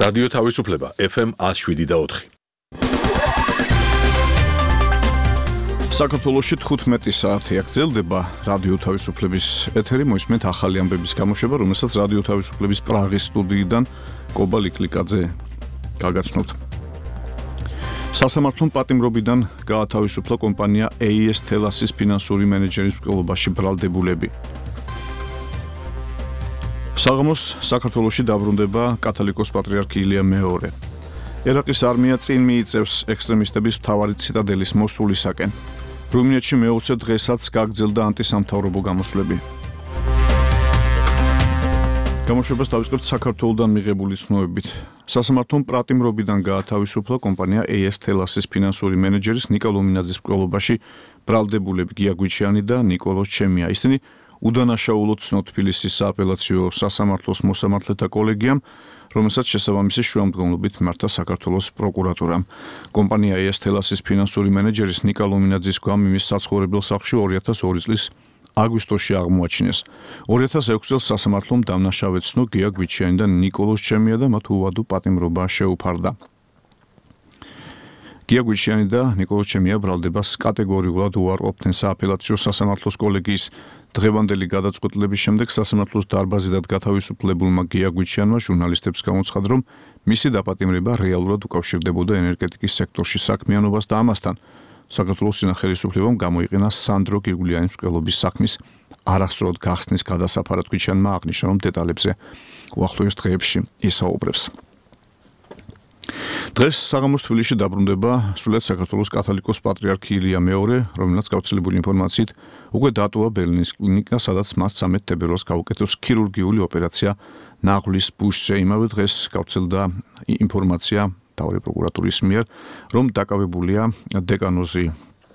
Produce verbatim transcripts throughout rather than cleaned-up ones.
რადიო თავისუფლება ეფ ემ one oh seven და four. საქართველოში თხუთმეტი საათი აგრძელდება რადიო თავისუფლების ეთერი, მოისმენთ ახალი ამბების გამოშვება, რომელსაც რადიო თავისუფლების პრაღის სტუდიიდან კობა ლიკლიკაძე გაგაცნობთ. სასამართლომ პატიმრობიდან გაათავისუფლა კომპანია ეი ეს Telas-ის ფინანსური მენეჯერის მკვლელობაში ბრალდებულები. საღამოს საქართველოში დაბრუნდება კათოლიკოს პატრიარქი ილია მეორე. ერაყის არმია წინ მიიწევს ექსტრემისტების მთავარი ციტადელის მოსულისაკენ. რუმინეთში მეოცე დღესაც გაგრძელდა ანტისამთავრობო გამოსვლები. გამოშვებას დავიწყებთ საქართველოდან მიღებული ცნობებით. სასამართლომ პატიმრობიდან გაათავისუფლა კომპანია ეი ეს Telas-ის ფინანსური მენეჯერის ნიკა ლომინაძის მკვლელობაში ბრალდებულები გია გვიჩიანი და ნიკოლოზ ჩემია. ისინი უდანაშაულოდ ცნო თბილისის სააპელაციო სასამართლოს მოსამართლეთა კოლეგიამ, რომელსაც შესაბამისი შუამდგომლობით მართა საქართველოს პროკურატურამ. კომპანია ეი ეს Telas-ის ფინანსური მენეჯერის ნიკა ლომინაძის გვამ იმის საცხოვრებელ სახლში two thousand two წლის აგვისტოში აღმოაჩინეს. two thousand six წელს სასამართლომ დამნაშავედ ცნო გია გვიჩიანი და ნიკოლოზ ჩემია და მათ უვადო პატიმრობა შეუფარდა. გია გვიჩიანი და ნიკოლოზ ჩემია ბრალდებას კატეგორიულად უარყოფდნენ სააპელაციო სასამართლოს კოლეგიის დღევანდელი გადაწყვეტილების შემდეგ სასამართლოს დარბაზიდან გათავისუფლებულმა გია გვიჩიანმა ჟურნალისტებს გამოცხადა, რომ მისი დაპატიმრება რეალურად უკავშირდებოდა ენერგეტიკის სექტორში საქმიანობას და ამასთან საქართველოს სინახელისუფლებამ გამოიყენა სანდრო გირგულიანის მკვლელობის საქმის არასწორად გახსნის გადასაფარად. გვიჩიანმა აღნიშნა, რომ დეტალებზე უახლოეს დღეებში ისაუბრებს. დღეს საღამოს თბილისში დაბრუნდება სრულიად საქართველოს კათოლიკოს პატრიარქი ილია მეორე, რომელსაც გავრცელებული ინფორმაციით უკვე დატოვა ბერლინის კლინიკა, სადაც მას ცამეტ თებერვალს გაუკეთოს ქირურგიული ოპერაცია ნაღლის ბუშზე. იმავე დღეს გავრცელდა ინფორმაცია მთავარი პროკურატურის მიერ, რომ დაკავებულია დეკანოზი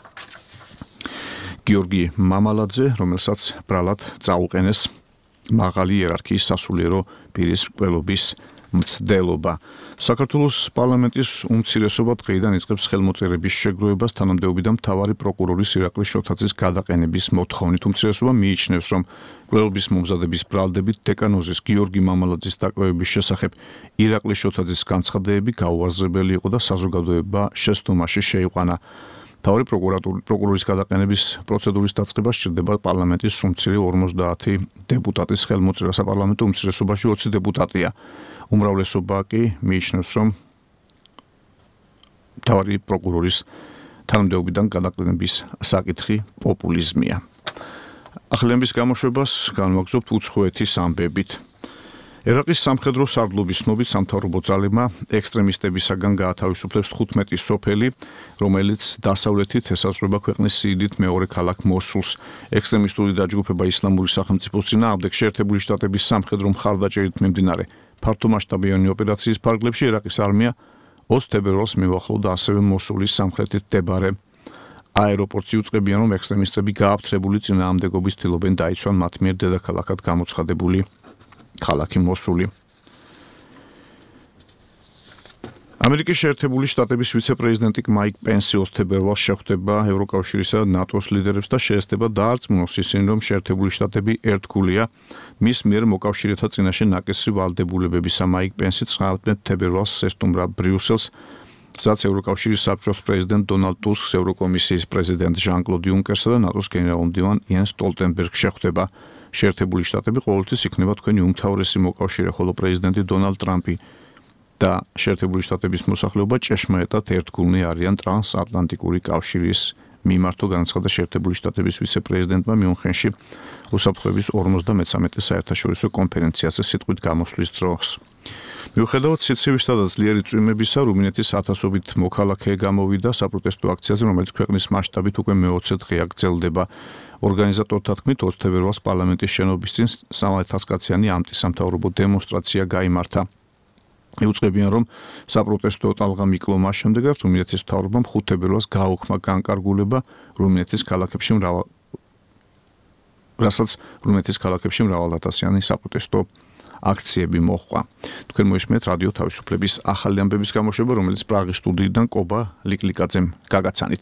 გიორგი მამალაძე, რომელსაც ბრალად წაუყენეს მაღალი იერარქიის სასულიერო პირის მკვლელობის მცდელობა. საქართველოს პარლამენტის უმცირესობა დღეიდან იწყებს ხელმოწერების შეგროვებას თანამდებობიდან მთავარი პროკურორის ირაკლი შოთაძის გადაყენების მოთხოვნით. უმცირესობა მიიჩნევს, რომ მკვლელობის მომზადების ბრალდებით დეკანოზის გიორგი მამალაძის დაკავების შესახებ ირაკლი შოთაძის განცხადებები გაუაზრებელი იყო და საზოგადოება შეცდომაში შეიყვანა. მთავარი პროკურორის გადაყენების პროცედურის დაწყება სჭირდება პარლამენტის უმცირე ორმოცდაათი დეპუტატის ხელმოწერა. საპარლამენტო უმცირესობაში ოცი დეპუტატია. უმრავლესობა კი მიიჩნევს, რომ მთავარი პროკურორის თანამდებობიდან გადაყენების საკითხი პოპულიზმია. ახალების გამოშვებას განვაგრძობთ უცხოეთის ამბებით. ერაყის სამხედრო სარდლობის ცნობით სამთავრობო ძალებმა ექსტრემისტებისაგან გაათავისუფლებს თხუთმეტი სოფელი, რომელიც დასავლეთით ესაზღვრება ქვეყნის სიდიდით მეორე ქალაქ მოსულს. ექსტრემისტული დაჯგუფება ისლამური სახელმწიფოს წინააღმდეგ შეერთებული შტატების სამხედრო მხარდაჭერით მიმდინარე ფართომასშტაბიანი ოპერაციის ფარგლებში ერაყის არმია ოცი თებერვალს მიუახლოვდა ასევე მოსულის სამხრეთით მდებარე აეროპორტს. იუწყებიან, რომ ექსტრემისტები გააფთრებული წინააღმდეგობის ცდილობენ დაიცვან მათ მიერ დედაქალაქად გამოცხადებული ქალაქი მოსული. ამერიკის შეერთებული შტატების ვიცე-პრეზიდენტი მაიკ პენსი ოცი თებერვალს შეხვდება ევროკავშირისა და ნატოს ლიდერებს და შეესწება დაარწმუნოს ისინი, რომ შეერთებული შტატები ერთგულია მის მიერ მოკავშირეთა წინაშე ნაკისრი ვალდებულებებისა. მაიკ პენსი ცხრამეტ თებერვალს ესტუმრა ბრიუსელს, სადაც ევროკავშირის საბჭოს პრეზიდენტ დონალდ ტუსკს, ევროკომისიის პრეზიდენტ ჟან-კლოდ იუნკერსა და ნატოს გენერალ-მდივან იენს სტოლტენბერგს შეხვდება. შეერთებული შტატები ყოველთვის იქნება თქვენი უმთავრესი მოკავშირე, ხოლო პრეზიდენტი დონალდ ტრამპი და შეერთებული შტატების მოსახლეობა ჭეშმარიტად ერთგულნი არიან ტრანსატლანტიკური კავშირის მიმართო, განაცხადა შეერთებული შტატების ვიცე-პრეზიდენტმა მიუნხენში უსაფრთხოების ორმოცდამეცამეტე საერთაშორისო კონფერენციაზე სიტყვით გამოსვლის დროს. მიუხედავად სიცივისა და ძლიერი წვიმებისა, რუმინეთის ათასობით მოქალაქე გამოვიდა საპროტესტო აქციაზე, რომელიც ქვეყნის მასშტაბით უკვე მეოცე დღე აგრძელდება. ორგანიზატორთა თქმით, ოცი თებერვალს პარლამენტის შენობის წინ სამართალსკაციანი ანტისამთავრობო დემონსტრაცია გაიმართა. იუწყებიან, რომ საპროტესტო ტალღა მიკლო მას შემდეგ, რაც რუმინეთის მთავრობამ ხუთი თებერვალს გააუქმა განკარგულება რუმინეთის ქალაქებში მრავალ რასაც რუმინეთის ქალაქებში მრავალათასიანი საპროტესტო აქციები მოჰყვა. თქვენ მოისმენთ რადიო თავისუფლების ახალი ამბების გამოშვება, რომელიც პრაღის სტუდიიდან კობა ლიკლიკაძემ გაგაცანით.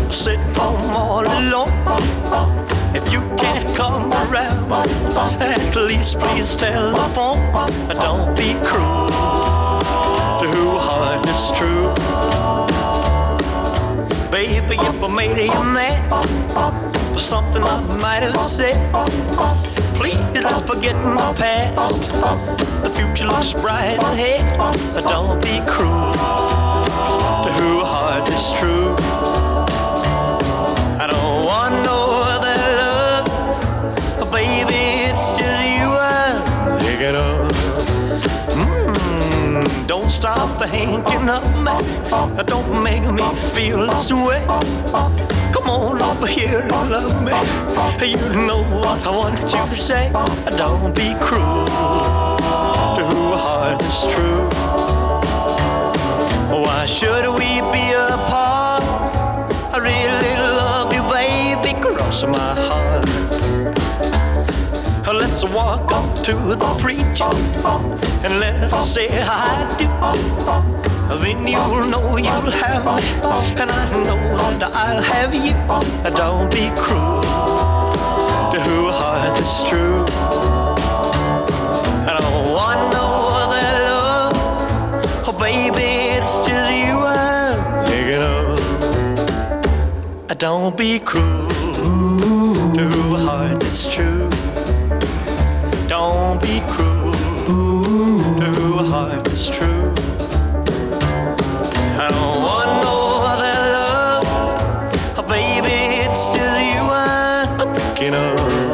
sitting home all alone. If you can't come around, at least please telephone. Don't be cruel to who heart is true. Baby, if I made you mad for something I might have said, please don't forget my past. The future looks bright ahead. Don't be cruel to who heart is true. I don't want no other love, baby, it's just you I'm thinking of. Mm, don't stop thinking of me. Don't make me feel this way. Come on over here and love me. You know what I want you to say. Don't be cruel to who heart is true. Why should we be apart? I really love you, baby, cross my heart. Let's walk up to the preacher and let's say I do. Then you'll know you'll have me, and I know that I'll have you. Don't be cruel to who heart is true. I don't want no other love, oh baby, it's just you I'm thinking of. Don't be cruel to who heart is true. Don't be cruel to who heart is true. I don't want no other love, oh baby, it's just you I'm thinking of.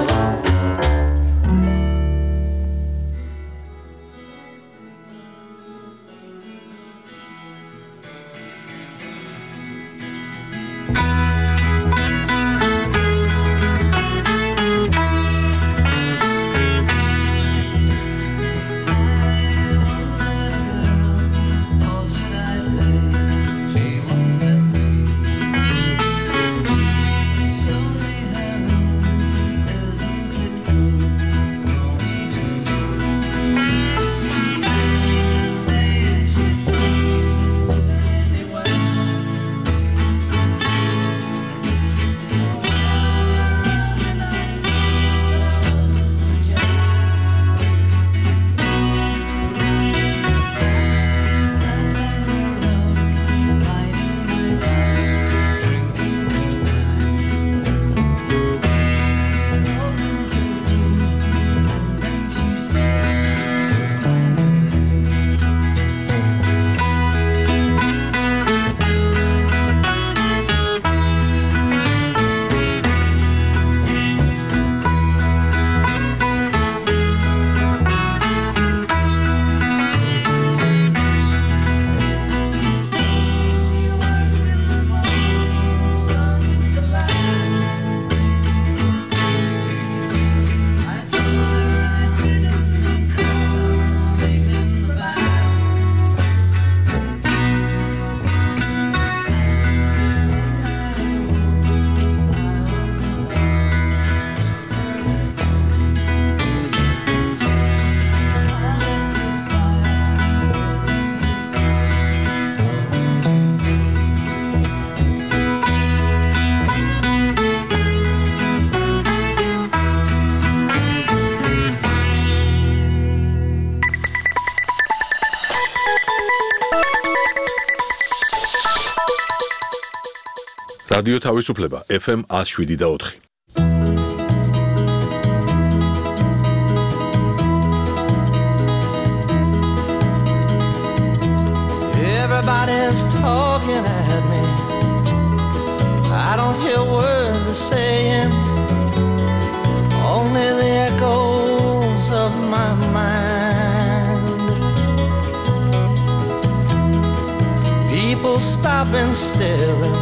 რადიო თავისუფლება ეფ ემ one oh seven და four. Everybody's talking at me. I don't hear words they're saying, only the echoes of my mind. People stop and staring.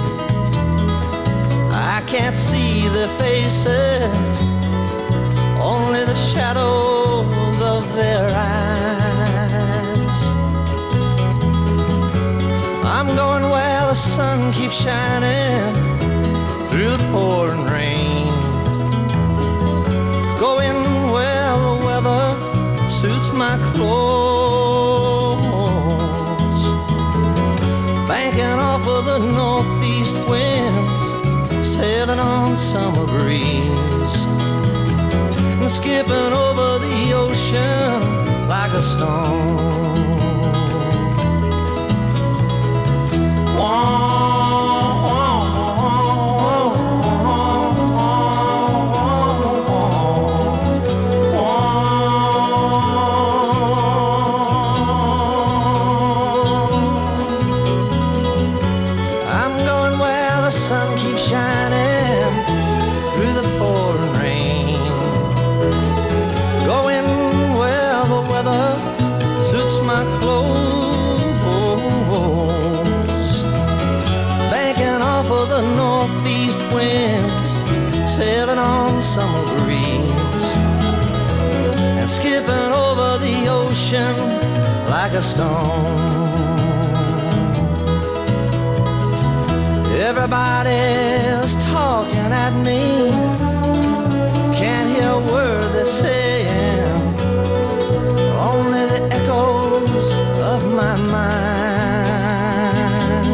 I can't see their faces, only the shadows of their eyes. I'm going where the sun keeps shining through the pouring rain, going where the weather suits my clothes, banking off of the northeast winds sailing on summer breeze, and skipping over the ocean like a stone. Whoa. Sailing on summer breeze and skipping over the ocean like a stone. Everybody's talking at me, can't hear a word they're saying, only the echoes of my mind.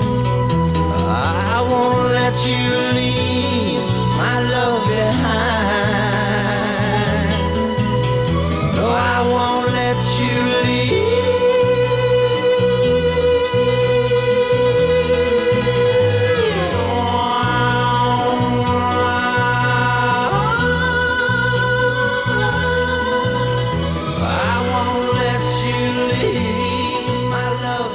I won't let you leave my love behind. No, I won't let you leave. I won't let you leave my love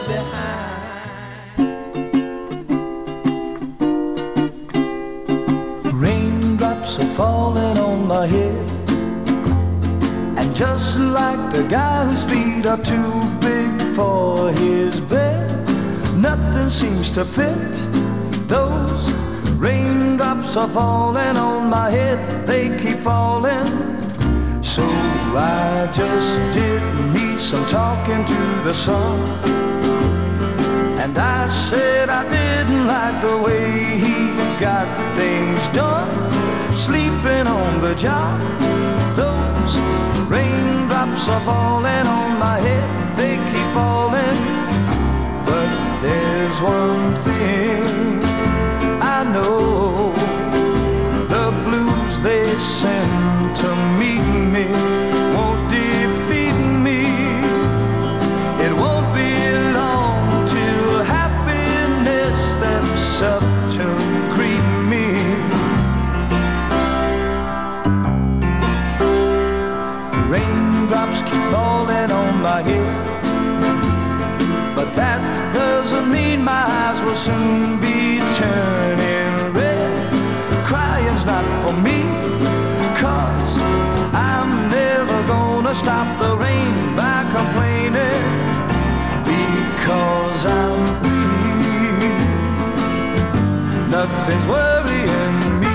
behind. Raindrops are falling on my head, and just like the guy whose feet are too big for his bed, nothing seems to fit. Those raindrops are falling on my head, they keep falling. So I just did me some talking to the sun, and I said I didn't like the way he got things done, sleeping on the job. Those raindrops are falling on my head, they keep falling. But there's one thing I know, the blues they send to meet me won't defeat me. It won't be long till happiness steps up to greet me. Raindrops keep falling on my head, but that doesn't mean my eyes will soon be turning red. Crying's not for me, 'cause I'm never gonna stop the rain by complaining, because I'm free. Nothing's worrying me.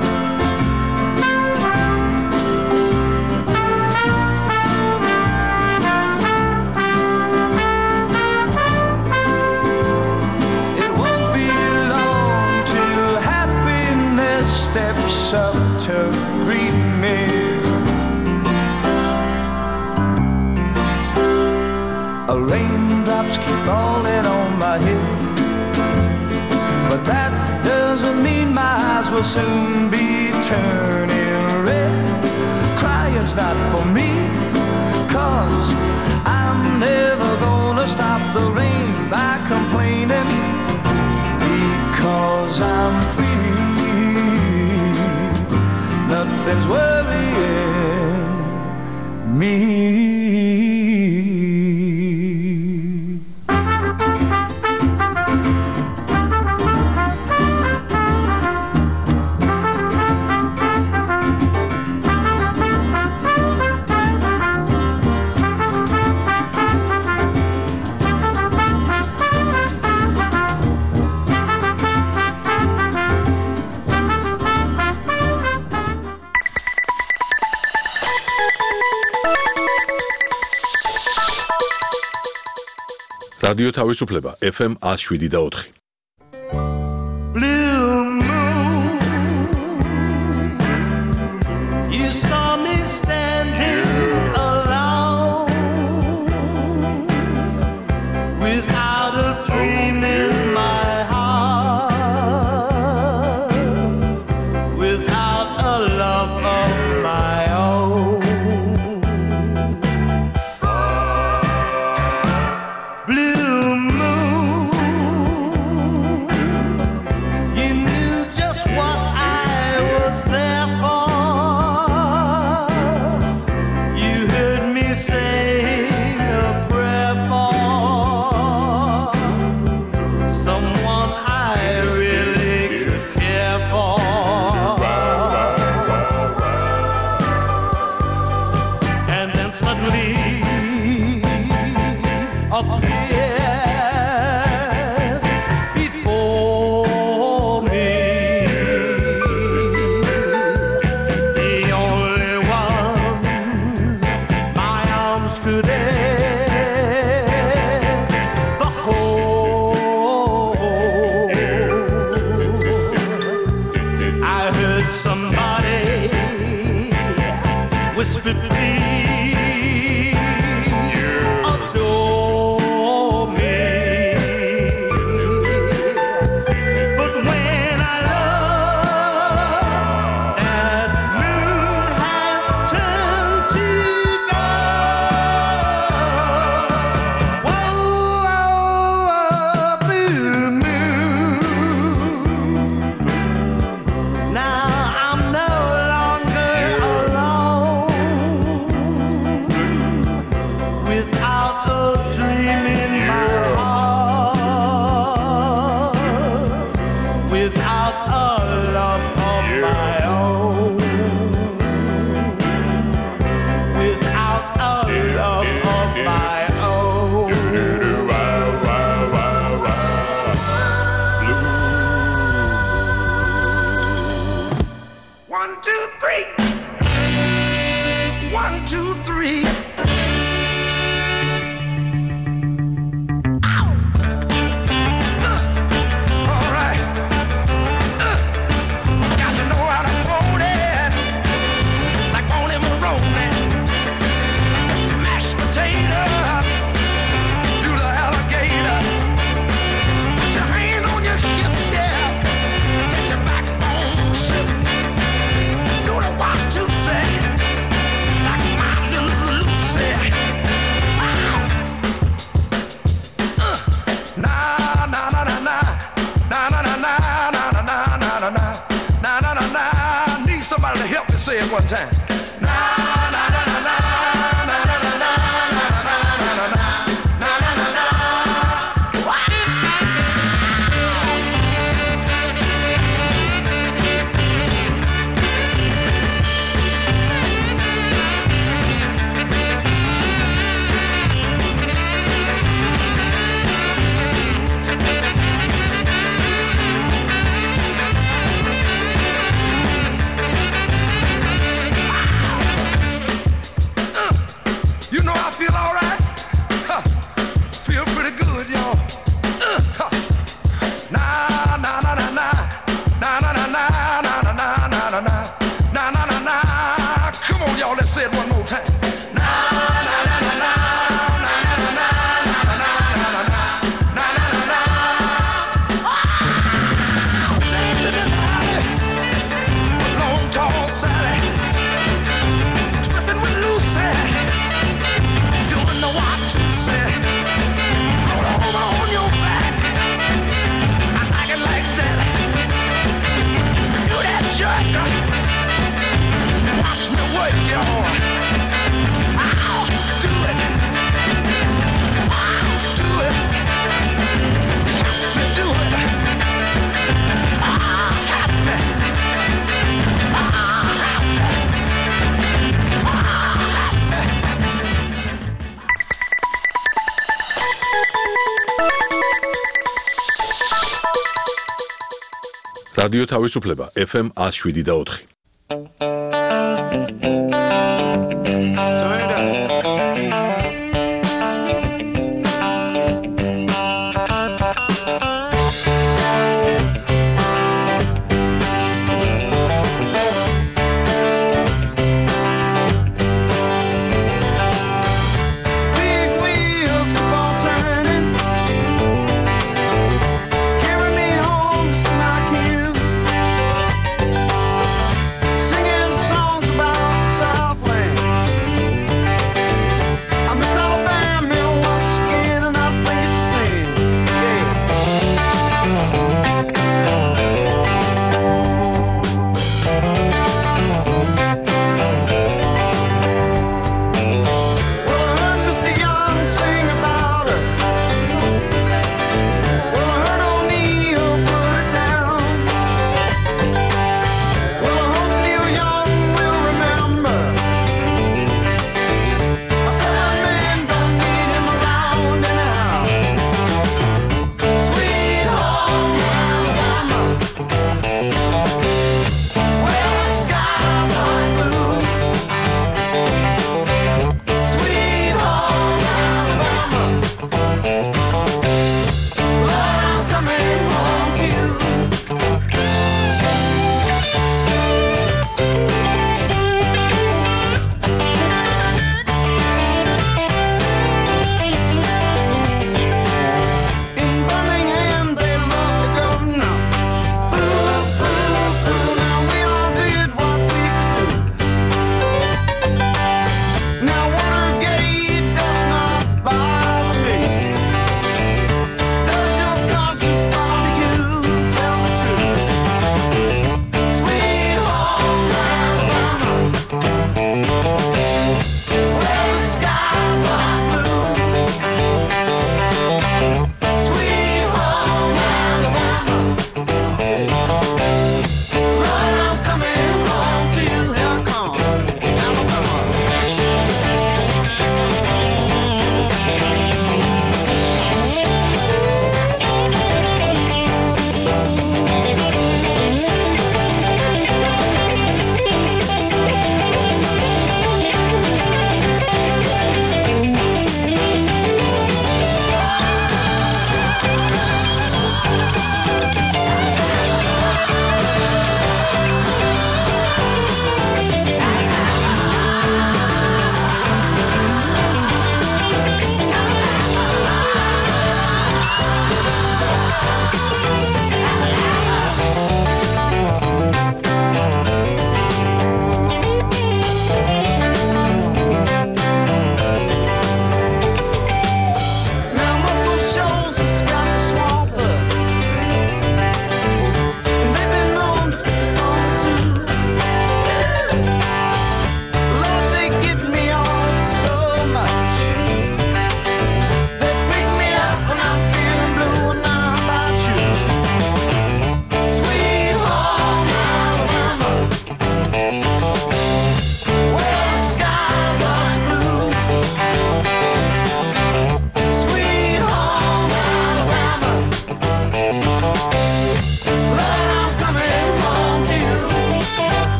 Steps up to greet me. Raindrops keep falling on my head, but that doesn't mean my eyes will soon be turning red. Crying's not for me, 'cause I'm never gonna stop the rain by complaining, because I'm free. Nothing's worrying me. რადიო თავისუფლება F M one oh seven და four. Blue moon, you saw me standing alone, without a dream in my heart. appeared before me. The only one my arms could ever hold. I heard somebody whisper, please adore me. But when I looked, that moon had turned to gold. Whoa, whoa, blue moon. Now I'm no longer alone, without a dream in my heart, without a love of my own, without a love of my own. One, two, three. One, two, three. Ow! Uh, all right. Uh, got to know how to hold it, like Bonnie Maroney. Mashed potato, do the alligator. Put your hand on your hips, yeah. Let your backbone slip. Do the one, two, say, like my little Lucy. Wow. Uh, na na na na na na na na na na na na na na na na na na na. Need somebody to help me say it one time. Na na na na na na na na na na na na na na na na. You know I feel all right. Huh. Feel pretty good, y'all. Uh, huh. Na na na na na na na na na na na na na na na na na na. Come on, y'all. Let's say it one more time. Na na na na na na na na na na na na na na na na. Dance to the night with Long Tall Sally, twisting with Lucy. Doing the one, two, say, hold over on your back. I like it like that. Do that jerk. Watch me work, y'all. I'll do it. I'll do it. Help me do it. I'll help me. I'll help me. I'll help me. რადიო თავისუფლება ეფ ემ one oh seven და four. Turn it up. Big wheels keep on turning, carry me home to Smock Hill.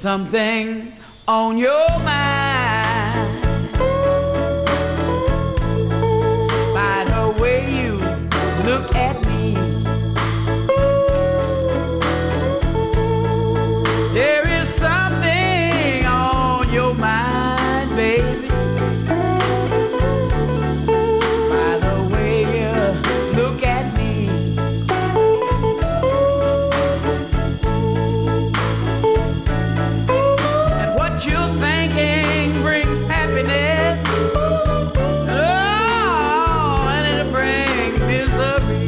something on your mind. By the way you look at me, there is something on your mind, baby. By the way you look at me, and what you're thinking brings happiness. Oh, and it'll bring misery.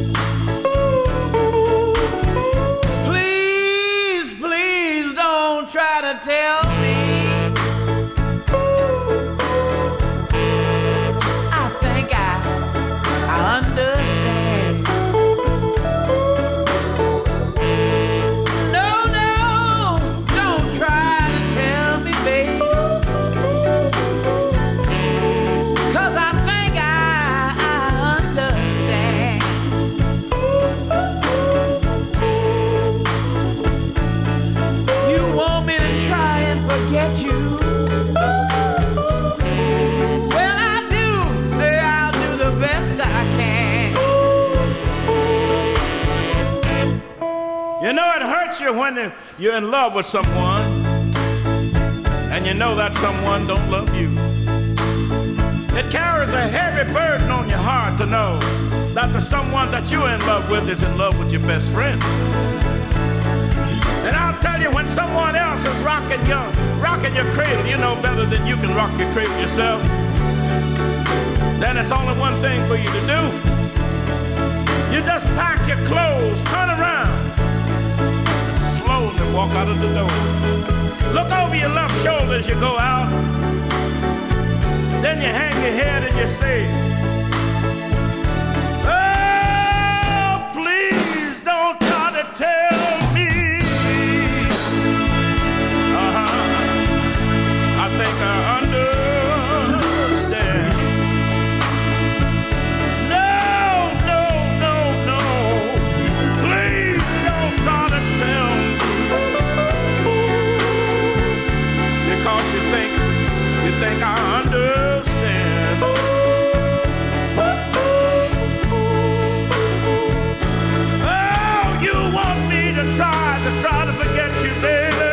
Please, please don't try to tell me I think I, I understand. No, no, don't try to tell me, babe, 'cause I think I, I understand. You want me to try and forget you? Well, I do. I'll do the best I can. You know, it hurts you when you're in love with someone and you know that someone don't love you. It carries a heavy burden on your heart to know that the someone that you're in love with is in love with your best friend. And I'll tell you, when someone else is rocking your, rocking your cradle, you know better than you can rock your cradle yourself, then it's only one thing for you to do. You just pack your clothes, turn around, and slowly walk out of the door. Look over your left shoulder as you go out. Then you hang your head and you say, oh, please don't try to tell me. Uh-huh. I think I understand. No, no, no, no. Please don't try to tell me. Because you think, you think I understand. Oh, you want me to try, to try to forget you, baby.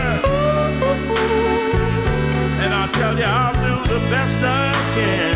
And I'll tell you, I'll do the best I can.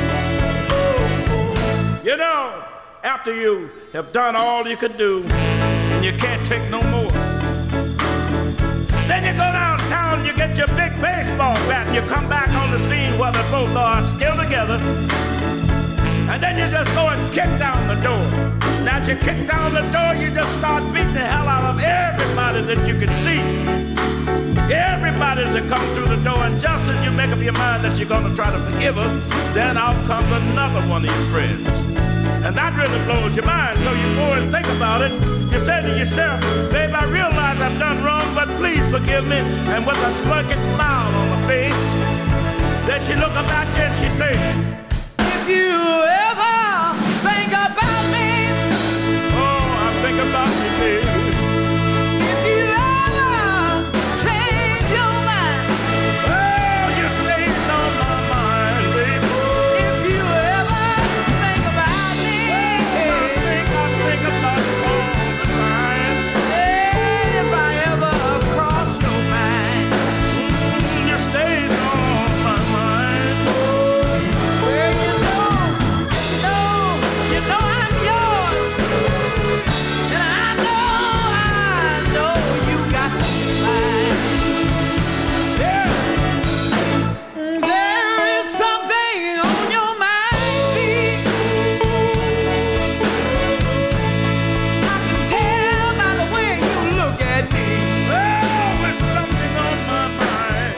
You know, after you have done all you could do, and you can't take no more, then you go downtown, you get your big baseball bat, and you come back on the scene where they both are still together. And then you just go and kick down the door. And as you kick down the door, you just start beating the hell out of everybody that you can see. Everybody that comes through the door, and just as you make up your mind that you're going to try to forgive her, then out comes another one of your friends. And that really blows your mind, so you go and think about it. You say to yourself, babe, I realize I've done wrong, but please forgive me. And with a smirky smile on her face, then she look up at you and she say, If you ever think about me, oh, I think about you, baby. if you ever change your mind, Oh, you stayed on my mind, baby. if you ever think about me, I think, I think about you all the time. if I ever cross your mind, You stayed on my mind. well, you know, you know, you know I'm yours, and I know, I know you got mine. Yeah. There is something on your mind, babe. I can tell by the way you look at me. Oh, there's something on my mind.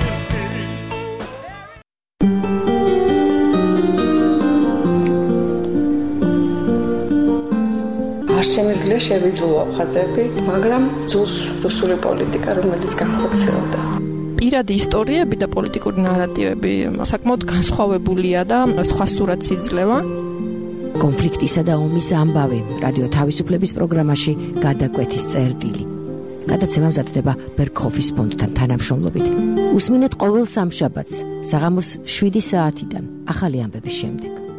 არ შემიძლია შევიძულო ხაზები, მაგრამ ძულს რუსული პოლიტიკა, რომელიც განხორციელდა. პირადი ისტორიები და პოლიტიკური ნარატივები საკმაოდ განსხვავებულია და სხვა სურათს იძლევა. კონფლიქტისა და ომის ამბავი რადიო თავისუფლების პროგრამაში გადაკვეთის წერტილი. გადაცემა მზადდება ბერგჰოფის ფონდთან თანამშრომლობით. უსმინეთ ყოველ სამშაბათს საღამოს შვიდი საათიდან ახალი ამბების შემდეგ.